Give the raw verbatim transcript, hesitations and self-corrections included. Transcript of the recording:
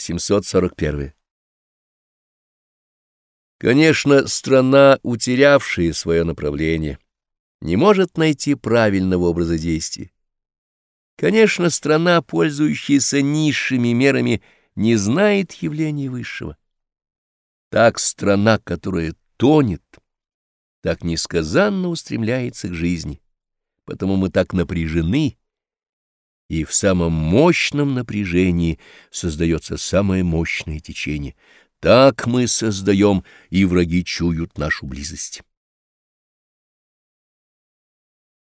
семьсот сорок первое. Конечно, страна, утерявшая свое направление, не может найти правильного образа действия. Конечно, страна, пользующаяся низшими мерами, не знает явления высшего. Так страна, которая тонет, так несказанно устремляется к жизни, потому мы так напряжены, и в самом мощном напряжении создается самое мощное течение. Так мы создаем, и враги чуют нашу близость.